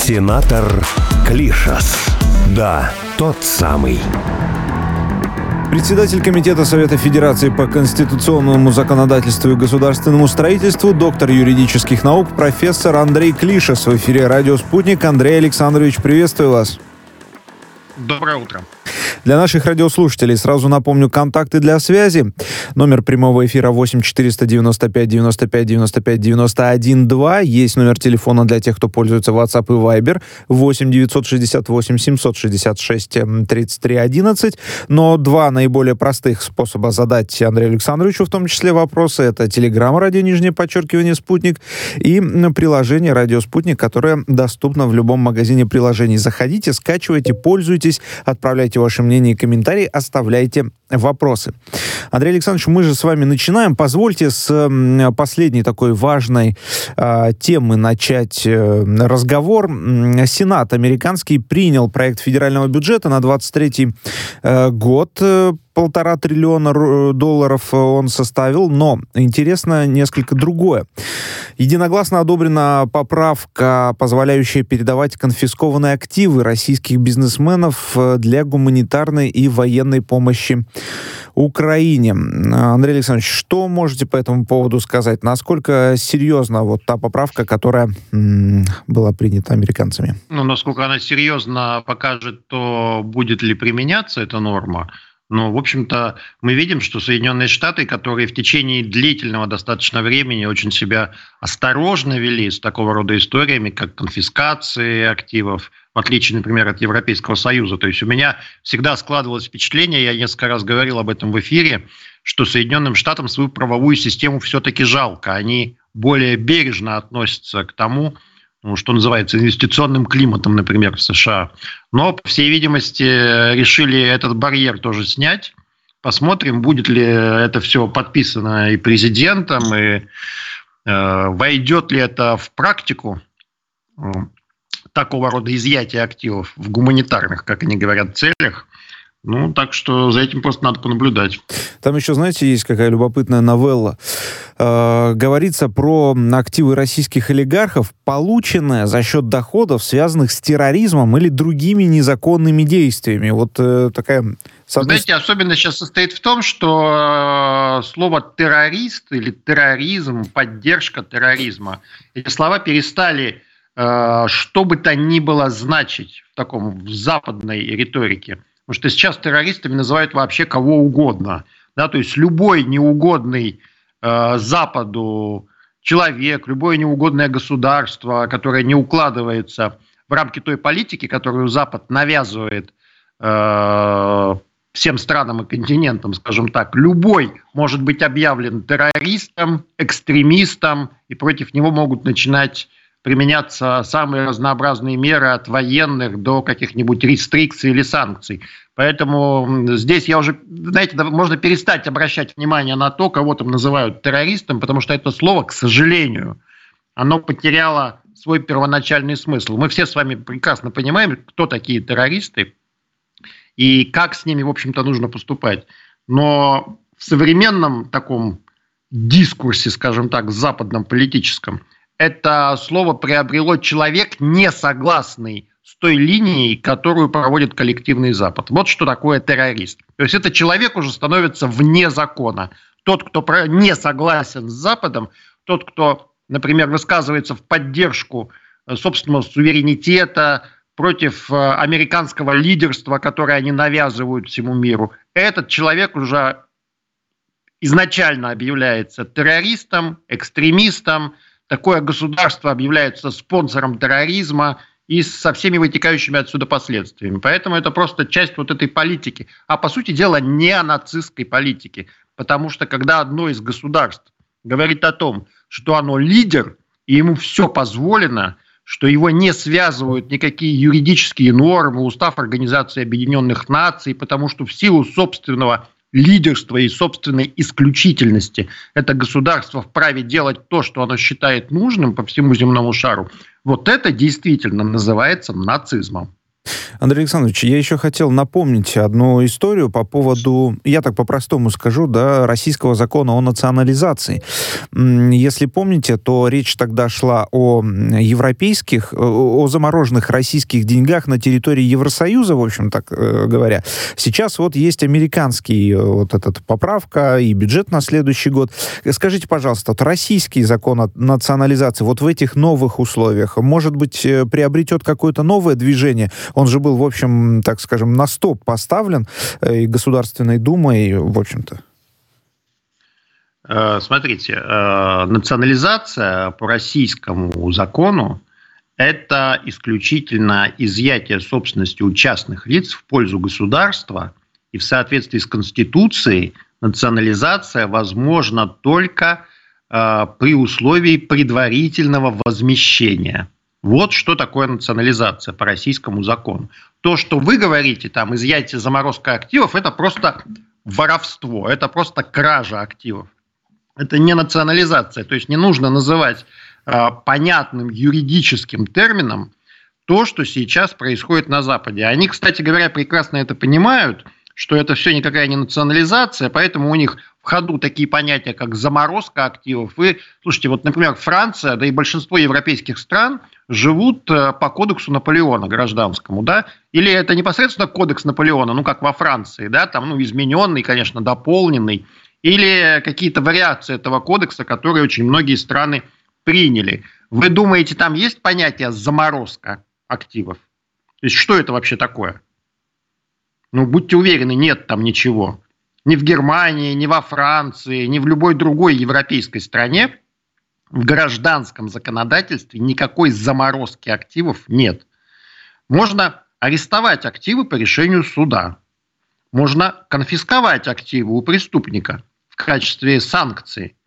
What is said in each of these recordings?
Сенатор Клишас. Да, тот самый. Председатель Комитета Совета Федерации по конституционному законодательству и государственному строительству, доктор юридических наук, профессор Андрей Клишас. В эфире «Радио Спутник». Андрей Александрович, приветствую вас. Доброе утро. Для наших радиослушателей сразу напомню контакты для связи. Номер прямого эфира 8 495 95 95 91 2. Есть номер телефона для тех, кто пользуется WhatsApp и Viber 8 968 766 33 11. Но два наиболее простых способа задать Андрею Александровичу, в том числе вопросы, это Telegram, _Спутник, и приложение «Радио Спутник», которое доступно в любом магазине приложений. Заходите, скачивайте, пользуйтесь, отправляйте ваши мнения и комментарии, оставляйте вопросы. Андрей Александрович, мы же с вами начинаем. Позвольте с последней такой важной темы начать разговор. Сенат американский принял проект федерального бюджета на 2023 год. $1,5 триллиона он составил, но интересно несколько другое. Единогласно одобрена поправка, позволяющая передавать конфискованные активы российских бизнесменов для гуманитарной и военной помощи Украине. Андрей Александрович, что можете по этому поводу сказать? Насколько серьезна вот та поправка, которая была принята американцами? Насколько она серьезно покажет, то будет ли применяться эта норма. Но, в общем-то, мы видим, что Соединенные Штаты, которые в течение длительного достаточно времени очень себя осторожно вели с такого рода историями, как конфискации активов, в отличие, например, от Европейского Союза. То есть у меня всегда складывалось впечатление, я несколько раз говорил об этом в эфире, что Соединенным Штатам свою правовую систему все-таки жалко. Они более бережно относятся к тому, что называется инвестиционным климатом, например, в США. Но, по всей видимости, решили этот барьер тоже снять. Посмотрим, будет ли это все подписано и президентом, и войдет ли это в практику такого рода изъятия активов в гуманитарных, как они говорят, целях. Так что за этим просто надо понаблюдать. Там еще, знаете, есть какая любопытная новелла. Говорится про активы российских олигархов, полученные за счет доходов, связанных с терроризмом или другими незаконными действиями. Вот такая... Знаете, особенность сейчас состоит в том, что слово «террорист» или «терроризм», «поддержка терроризма», эти слова перестали что бы то ни было значить в западной риторике. Потому что сейчас террористами называют вообще кого угодно. Да? То есть любой неугодный Западу человек, любое неугодное государство, которое не укладывается в рамки той политики, которую Запад навязывает всем странам и континентам, скажем так, любой может быть объявлен террористом, экстремистом, и против него могут начинать применяться самые разнообразные меры от военных до каких-нибудь рестрикций или санкций. Поэтому здесь можно перестать обращать внимание на то, кого там называют террористом, потому что это слово, к сожалению, оно потеряло свой первоначальный смысл. Мы все с вами прекрасно понимаем, кто такие террористы и как с ними, в общем-то, нужно поступать. Но в современном таком дискурсе, скажем так, западном политическом, это слово приобрело человек, не согласный с той линией, которую проводит коллективный Запад. Вот что такое террорист. То есть это человек уже становится вне закона. Тот, кто не согласен с Западом, тот, кто, например, высказывается в поддержку собственного суверенитета, против американского лидерства, которое они навязывают всему миру, этот человек уже изначально объявляется террористом, экстремистом. Такое государство объявляется спонсором терроризма и со всеми вытекающими отсюда последствиями. Поэтому это просто часть вот этой политики. А по сути дела неонацистской политики. Потому что когда одно из государств говорит о том, что оно лидер, и ему все позволено, что его не связывают никакие юридические нормы, устав Организации Объединенных Наций, потому что в силу собственного лидерства и собственной исключительности это государство вправе делать то, что оно считает нужным по всему земному шару, вот это действительно называется нацизмом. Андрей Александрович, я еще хотел напомнить одну историю по поводу, я так по-простому скажу, да, российского закона о национализации. Если помните, то речь тогда шла о европейских, о замороженных российских деньгах на территории Евросоюза, в общем, так говоря. Сейчас вот есть американский вот этот поправка и бюджет на следующий год. Скажите, пожалуйста, вот российский закон о национализации вот в этих новых условиях, может быть, приобретет какое-то новое движение? Он же был, в общем, так скажем, на стоп поставлен и Государственной Думой, в общем-то. Смотрите, национализация по российскому закону – это исключительно изъятие собственности у частных лиц в пользу государства, и в соответствии с Конституцией национализация возможна только при условии предварительного возмещения. Вот что такое национализация по российскому закону. То, что вы говорите, там, изъятие, заморозка активов, это просто воровство, это просто кража активов. Это не национализация, то есть не нужно называть понятным юридическим термином то, что сейчас происходит на Западе. Они, кстати говоря, прекрасно это понимают, что это все никакая не национализация, поэтому у них в ходу такие понятия, как заморозка активов. И, слушайте, вот, например, Франция, да и большинство европейских стран живут по кодексу Наполеона гражданскому, да, или это непосредственно кодекс Наполеона, ну, как во Франции, да, там, ну, измененный, конечно, дополненный, или какие-то вариации этого кодекса, которые очень многие страны приняли. Вы думаете, там есть понятие заморозка активов? То есть, что это вообще такое? Ну, будьте уверены, нет там ничего. Ни в Германии, ни во Франции, ни в любой другой европейской стране в гражданском законодательстве никакой заморозки активов нет. Можно арестовать активы по решению суда. Можно конфисковать активы у преступника в качестве санкции.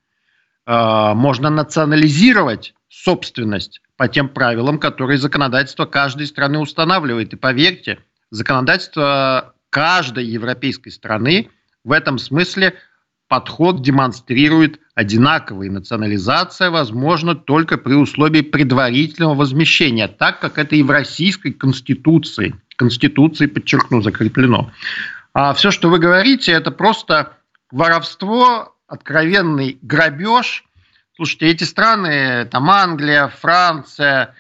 Можно национализировать собственность по тем правилам, которые законодательство каждой страны устанавливает. И поверьте, законодательство каждой европейской страны в этом смысле подход демонстрирует одинаковый. Национализация возможна только при условии предварительного возмещения, так как это и в российской Конституции, подчеркну, закреплено. А все, что вы говорите, это просто воровство, откровенный грабеж. Слушайте, эти страны, там Англия, Франция,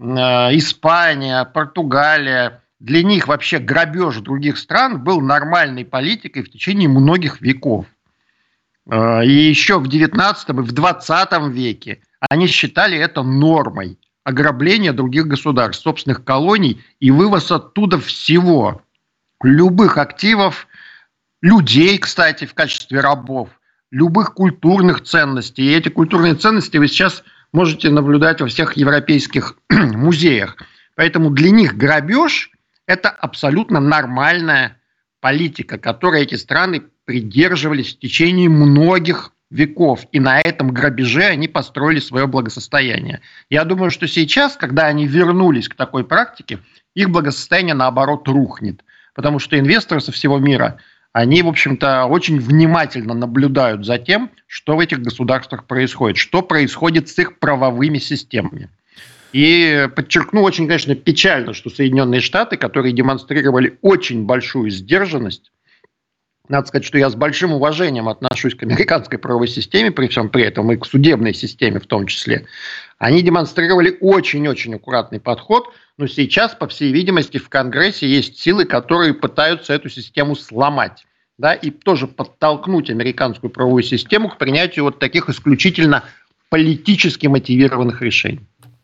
Испания, Португалия, для них вообще грабеж других стран был нормальной политикой в течение многих веков. И еще в 19 и в 20 веке они считали это нормой. Ограбление других государств, собственных колоний и вывоз оттуда всего. Любых активов, людей, кстати, в качестве рабов, любых культурных ценностей. И эти культурные ценности вы сейчас можете наблюдать во всех европейских музеях. Поэтому для них грабеж – это абсолютно нормальная политика, которой эти страны придерживались в течение многих веков. И на этом грабеже они построили свое благосостояние. Я думаю, что сейчас, когда они вернулись к такой практике, их благосостояние, наоборот, рухнет. Потому что инвесторы со всего мира, они, в общем-то, очень внимательно наблюдают за тем, что в этих государствах происходит, что происходит с их правовыми системами. И подчеркну, очень, конечно, печально, что Соединенные Штаты, которые демонстрировали очень большую сдержанность, надо сказать, что я с большим уважением отношусь к американской правовой системе, при всем при этом и к судебной системе в том числе, они демонстрировали очень-очень аккуратный подход, но сейчас, по всей видимости, в Конгрессе есть силы, которые пытаются эту систему сломать, да, и тоже подтолкнуть американскую правовую систему к принятию вот таких исключительно политически мотивированных решений.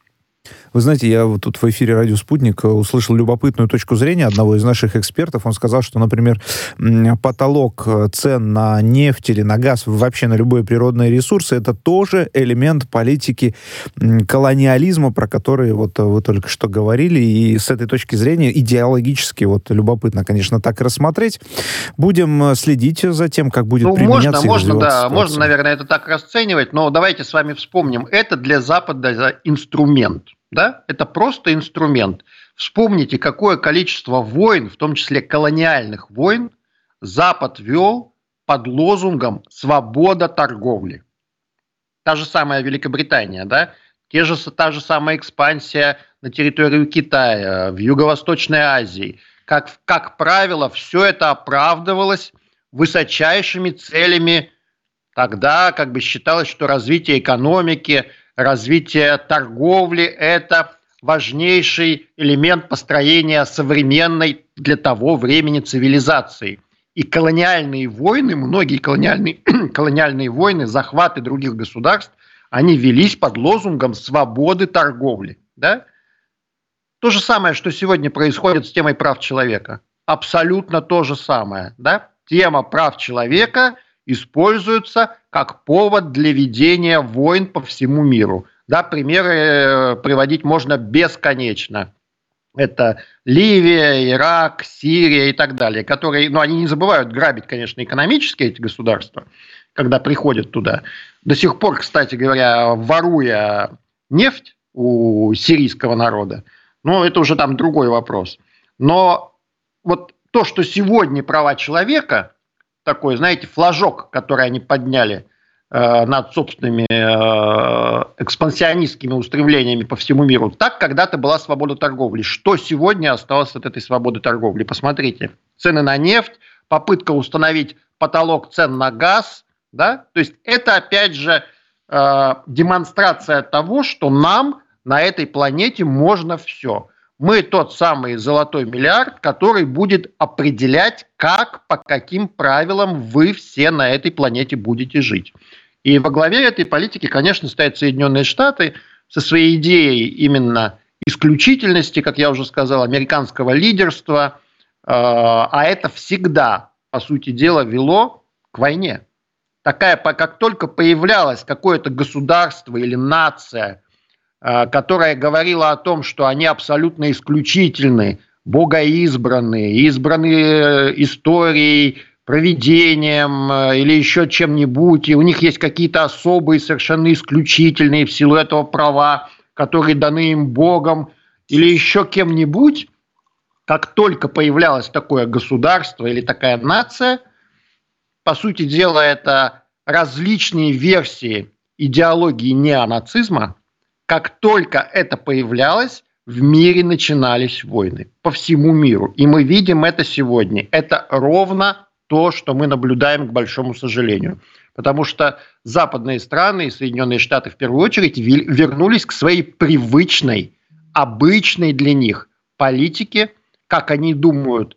Вы знаете, я вот тут в эфире «Радио Спутник» услышал любопытную точку зрения одного из наших экспертов. Он сказал, что, например, потолок цен на нефть или на газ, вообще на любые природные ресурсы, это тоже элемент политики колониализма, про который вот вы только что говорили. И с этой точки зрения идеологически вот любопытно, конечно, так рассмотреть. Будем следить за тем, как будет применяться и развиваться ситуация. Можно, наверное, это так расценивать, но давайте с вами вспомним. Это для Запада инструмент. Да? Это просто инструмент. Вспомните, какое количество войн, в том числе колониальных войн, Запад вел под лозунгом «свобода торговли». Та же самая Великобритания, да? та же самая экспансия на территорию Китая, в Юго-Восточной Азии. Как правило, все это оправдывалось высочайшими целями. Тогда считалось, что развитие экономики, развитие торговли – это важнейший элемент построения современной для того времени цивилизации. И колониальные войны, многие колониальные войны, захваты других государств, они велись под лозунгом свободы торговли. Да? То же самое, что сегодня происходит с темой прав человека. Абсолютно то же самое. Да? Тема прав человека используется как повод для ведения войн по всему миру. Да, примеры приводить можно бесконечно. Это Ливия, Ирак, Сирия и так далее, которые, они не забывают грабить, конечно, экономически эти государства, когда приходят туда. До сих пор, кстати говоря, воруя нефть у сирийского народа, это уже там другой вопрос. Но вот то, что сегодня права человека, такой, знаете, флажок, который они подняли над собственными экспансионистскими устремлениями по всему миру, так когда-то была свобода торговли. Что сегодня осталось от этой свободы торговли? Посмотрите, цены на нефть, попытка установить потолок цен на газ, да? То есть это, опять же, демонстрация того, что нам на этой планете можно все. Мы тот самый золотой миллиард, который будет определять, как, по каким правилам вы все на этой планете будете жить. И во главе этой политики, конечно, стоят Соединенные Штаты со своей идеей именно исключительности, как я уже сказал, американского лидерства. А это всегда, по сути дела, вело к войне. Как только появлялось какое-то государство или нация, которая говорила о том, что они абсолютно исключительны, богоизбранные, избраны историей, провидением или еще чем-нибудь, и у них есть какие-то особые, совершенно исключительные в силу этого права, которые даны им Богом, или еще кем-нибудь, как только появлялось такое государство или такая нация, по сути дела, это различные версии идеологии неонацизма. Как только это появлялось, в мире начинались войны по всему миру. И мы видим это сегодня. Это ровно то, что мы наблюдаем, к большому сожалению. Потому что западные страны, и Соединенные Штаты в первую очередь, вернулись к своей привычной, обычной для них политике, как они думают,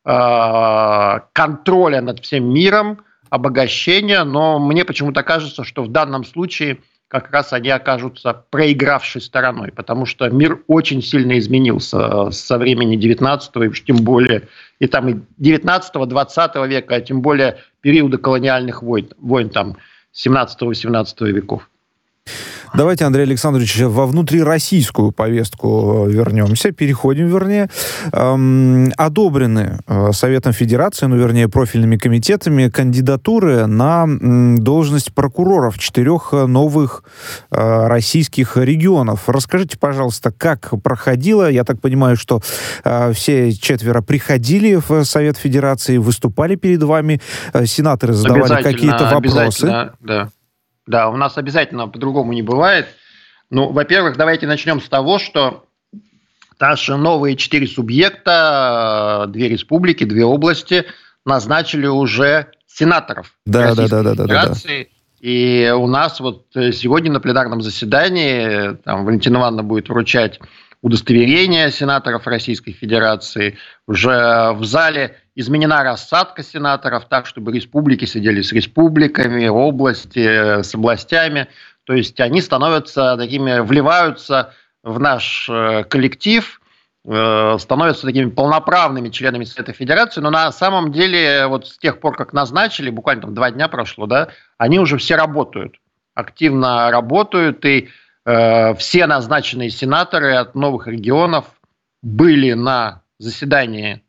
контроля над всем миром, обогащения. Но мне почему-то кажется, что в данном случае как раз они окажутся проигравшей стороной, потому что мир очень сильно изменился со времени 19-го, и тем более и 19-20 века, а тем более периода колониальных войн там 17-18 веков. Давайте, Андрей Александрович, во внутрироссийскую повестку вернемся, переходим, вернее. Одобрены Советом Федерации, профильными комитетами кандидатуры на должность прокуроров 4 новых российских регионов. Расскажите, пожалуйста, как проходило? Я так понимаю, что все 4 приходили в Совет Федерации, выступали перед вами, сенаторы задавали какие-то вопросы. Да, у нас обязательно по-другому не бывает. Во-первых, давайте начнем с того, что наши новые 4 субъекта, 2 республики, 2 области назначили уже сенаторов Российской Федерации. И у нас сегодня на пленарном заседании Валентина Ивановна будет вручать удостоверение сенаторов Российской Федерации. Уже в зале изменена рассадка сенаторов так, чтобы республики сидели с республиками, области с областями. То есть они становятся такими, вливаются в наш коллектив, становятся такими полноправными членами Совета Федерации. Но на самом деле, с тех пор, как назначили, буквально 2 дня прошло, да, они уже все работают, активно работают, и все назначенные сенаторы от новых регионов были на заседании,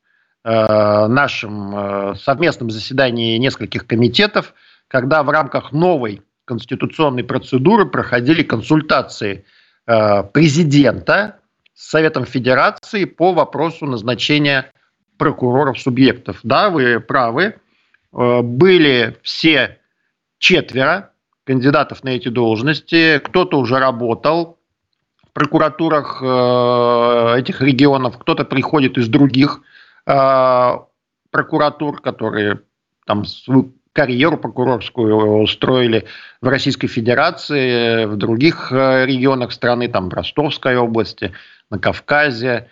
нашем совместном заседании нескольких комитетов, когда в рамках новой конституционной процедуры проходили консультации президента с Советом Федерации по вопросу назначения прокуроров субъектов. Да, вы правы, были все 4 кандидатов на эти должности, кто-то уже работал, прокуратурах этих регионов, кто-то приходит из других прокуратур, которые там свою карьеру прокурорскую устроили в Российской Федерации, в других регионах страны, там в Ростовской области, на Кавказе.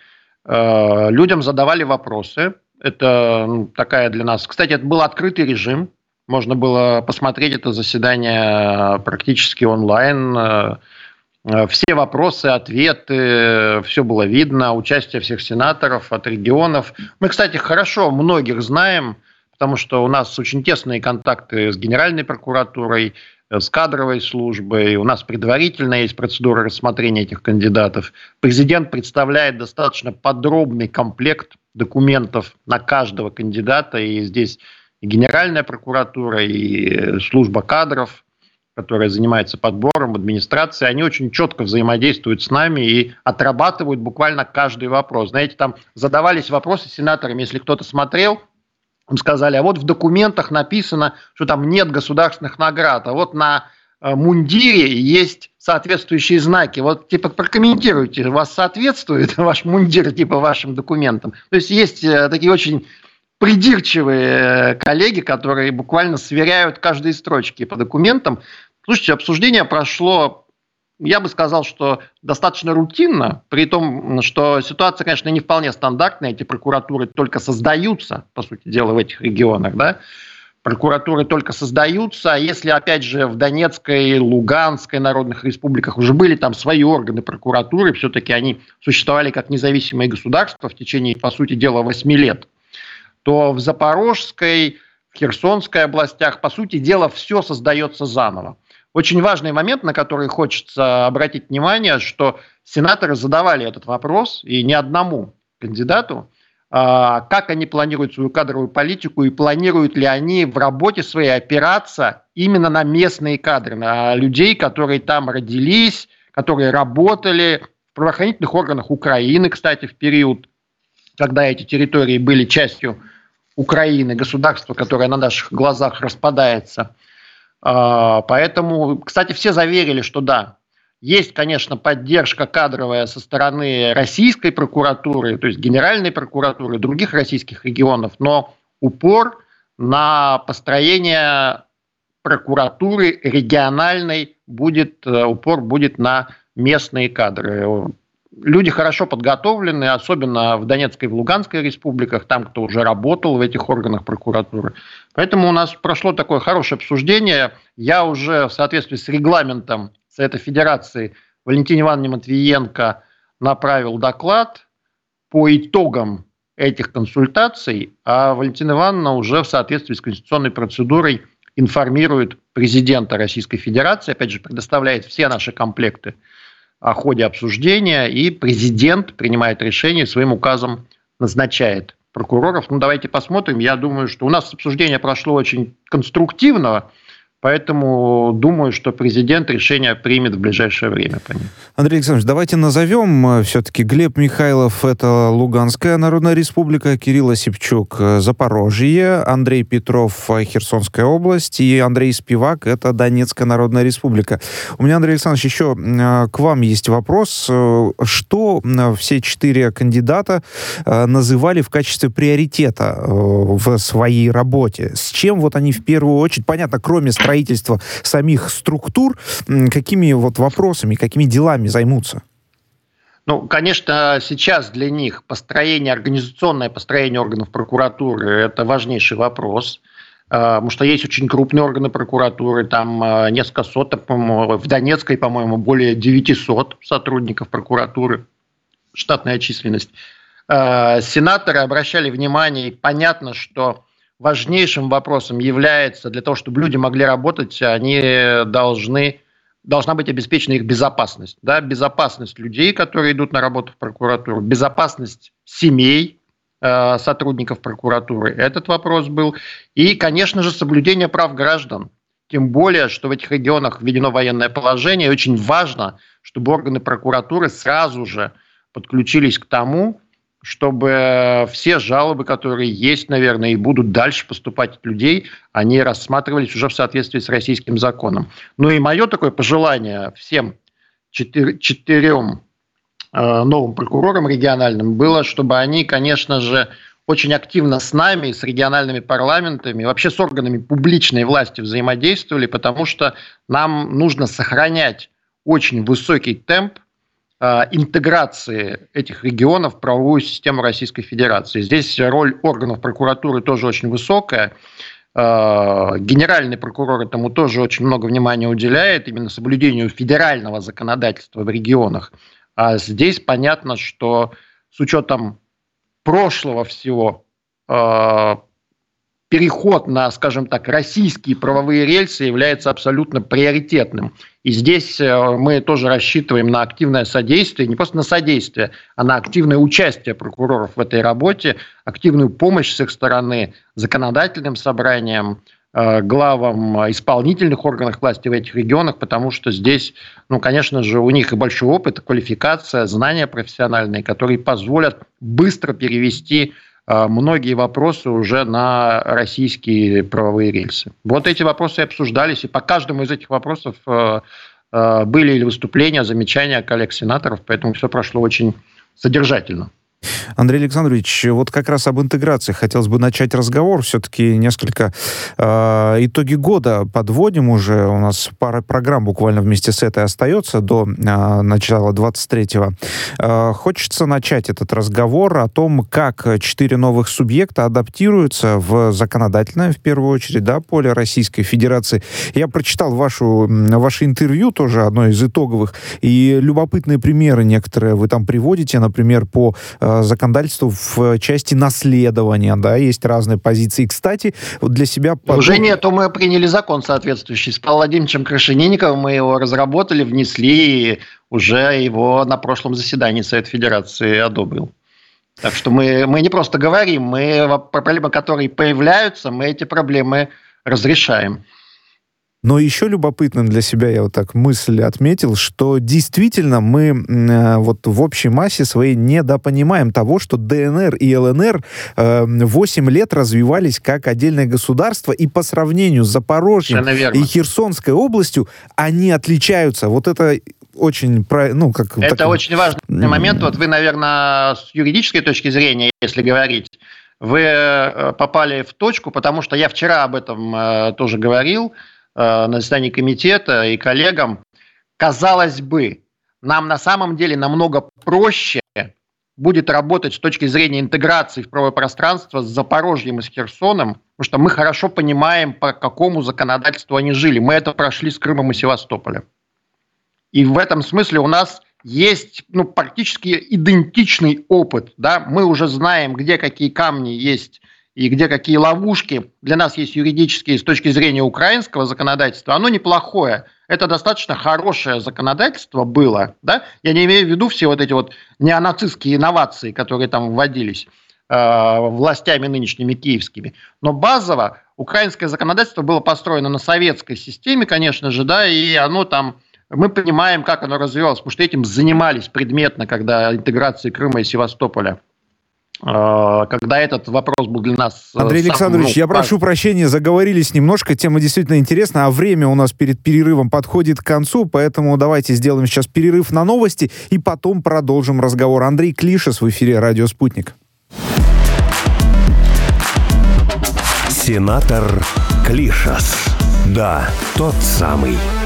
Людям задавали вопросы. Это такая для нас... Кстати, это был открытый режим. Можно было посмотреть это заседание практически онлайн. Все вопросы, ответы, все было видно. Участие всех сенаторов от регионов. Мы, кстати, хорошо многих знаем, потому что у нас очень тесные контакты с Генеральной прокуратурой, с кадровой службой. У нас предварительно есть процедура рассмотрения этих кандидатов. Президент представляет достаточно подробный комплект документов на каждого кандидата. И здесь и Генеральная прокуратура, и служба кадров, которая занимается подбором, администрацией, они очень четко взаимодействуют с нами и отрабатывают буквально каждый вопрос. Знаете, там задавались вопросы сенаторам, если кто-то смотрел, им сказали, а вот в документах написано, что там нет государственных наград, а вот на мундире есть соответствующие знаки. Вот типа прокомментируйте, у вас соответствует ваш мундир типа вашим документам. То есть есть такие очень придирчивые коллеги, которые буквально сверяют каждые строчки по документам. Слушайте, обсуждение прошло, я бы сказал, что достаточно рутинно, при том, что ситуация, конечно, не вполне стандартная. Эти прокуратуры только создаются, по сути дела, в этих регионах, да? Прокуратуры только создаются, а если, опять же, в Донецкой, Луганской народных республиках уже были там свои органы прокуратуры, все-таки они существовали как независимые государства в течение, по сути дела, 8 лет, то в Запорожской, в Херсонской областях, по сути дела, все создается заново. Очень важный момент, на который хочется обратить внимание, что сенаторы задавали этот вопрос, и не одному кандидату, как они планируют свою кадровую политику и планируют ли они в работе своей опираться именно на местные кадры, на людей, которые там родились, которые работали в правоохранительных органах Украины, кстати, в период, когда эти территории были частью Украины, государства, которое на наших глазах распадается. Поэтому, кстати, все заверили, что да, есть, конечно, поддержка кадровая со стороны российской прокуратуры, то есть Генеральной прокуратуры, других российских регионов, но упор на построение прокуратуры региональной упор будет на местные кадры. Люди хорошо подготовлены, особенно в Донецкой и в Луганской республиках, там, кто уже работал в этих органах прокуратуры. Поэтому у нас прошло такое хорошее обсуждение. Я уже в соответствии с регламентом Совета Федерации Валентине Ивановне Матвиенко направил доклад по итогам этих консультаций, а Валентина Ивановна уже в соответствии с конституционной процедурой информирует президента Российской Федерации, опять же, предоставляет все наши комплекты о ходе обсуждения, и президент принимает решение, своим указом назначает прокуроров. Давайте посмотрим. Я думаю, что у нас обсуждение прошло очень конструктивно, поэтому думаю, что президент решение примет в ближайшее время. Андрей Александрович, давайте назовем все-таки. Глеб Михайлов – это Луганская Народная Республика, Кирилл Осипчук – Запорожье, Андрей Петров – Херсонская область и Андрей Спивак – это Донецкая Народная Республика. У меня, Андрей Александрович, еще к вам есть вопрос. Что все 4 кандидата называли в качестве приоритета в своей работе? С чем вот они в первую очередь, понятно, кроме строительства самих структур, какими вот вопросами, какими делами займутся? Конечно, сейчас для них организационное построение органов прокуратуры – это важнейший вопрос, потому что есть очень крупные органы прокуратуры, там несколько сот, по-моему, в Донецкой, по-моему, более 900 сотрудников прокуратуры, штатная численность. Сенаторы обращали внимание, и понятно, что важнейшим вопросом является, для того, чтобы люди могли работать, должна быть обеспечена их безопасность. Да? Безопасность людей, которые идут на работу в прокуратуру, безопасность семей сотрудников прокуратуры. Этот вопрос был. И, конечно же, соблюдение прав граждан. Тем более, что в этих регионах введено военное положение. И очень важно, чтобы органы прокуратуры сразу же подключились к тому, чтобы все жалобы, которые есть, наверное, и будут дальше поступать от людей, они рассматривались уже в соответствии с российским законом. И мое такое пожелание всем 4 новым прокурорам региональным, было, чтобы они, конечно же, очень активно с нами, с региональными парламентами, вообще с органами публичной власти взаимодействовали, потому что нам нужно сохранять очень высокий темп интеграции этих регионов в правовую систему Российской Федерации. Здесь роль органов прокуратуры тоже очень высокая. Генеральный прокурор этому тоже очень много внимания уделяет, именно соблюдению федерального законодательства в регионах. А здесь понятно, что с учетом прошлого всего переход на, скажем так, российские правовые рельсы является абсолютно приоритетным. И здесь мы тоже рассчитываем на активное содействие, не просто на содействие, а на активное участие прокуроров в этой работе, активную помощь с их стороны законодательным собраниям, главам исполнительных органов власти в этих регионах, потому что здесь, конечно же, у них и большой опыт, и квалификация, знания профессиональные, которые позволят быстро перевести многие вопросы уже на российские правовые рельсы. Вот эти вопросы и обсуждались, и по каждому из этих вопросов были или выступления, замечания коллег-сенаторов, поэтому все прошло очень содержательно. Андрей Александрович, вот как раз об интеграции хотелось бы начать разговор. Все-таки несколько итоги года подводим уже. У нас пара программ буквально вместе с этой остается до начала 23-го. Хочется начать этот разговор о том, как 4 новых субъекта адаптируются в законодательное, в первую очередь, поле Российской Федерации. Я прочитал ваше интервью, тоже одно из итоговых, и любопытные примеры некоторые вы там приводите, например, по законодательству в части наследования, есть разные позиции. Кстати, вот для себя... Уже нету, мы приняли закон соответствующий. С Павлом Владимировичем Крашенинниковым мы его разработали, внесли, и уже его на прошлом заседании Совет Федерации одобрил. Так что мы не просто говорим, проблемы, которые появляются, мы эти проблемы разрешаем. Но еще любопытным для себя я вот так мысль отметил, что действительно мы вот в общей массе своей недопонимаем того, что ДНР и ЛНР 8 лет развивались как отдельное государство, и по сравнению с Запорожьем и Херсонской областью они отличаются. Вот это очень... Это очень важный момент. Вот вы, наверное, с юридической точки зрения, если говорить, вы попали в точку, потому что я вчера об этом тоже говорил, на заседании комитета и коллегам. Казалось бы, нам на самом деле намного проще будет работать с точки зрения интеграции в правовое пространство с Запорожьем и с Херсоном, потому что мы хорошо понимаем, по какому законодательству они жили. Мы это прошли с Крымом и Севастополем. И в этом смысле у нас есть практически идентичный опыт. Мы уже знаем, где какие камни есть и где какие ловушки. Для нас есть юридические с точки зрения украинского законодательства. Оно неплохое. Это достаточно хорошее законодательство было. Я не имею в виду все вот эти вот неонацистские инновации, которые там вводились властями нынешними киевскими. Но базово украинское законодательство было построено на советской системе, конечно же, и оно там... Мы понимаем, как оно развивалось, потому что этим занимались предметно, когда интеграция Крыма и Севастополя. Когда этот вопрос был для нас... Андрей Александрович, я прошу прощения, заговорились немножко, тема действительно интересна, а время у нас перед перерывом подходит к концу, поэтому давайте сделаем сейчас перерыв на новости и потом продолжим разговор. Андрей Клишес в эфире «Радио Спутник». Сенатор Клишес. Да, тот самый.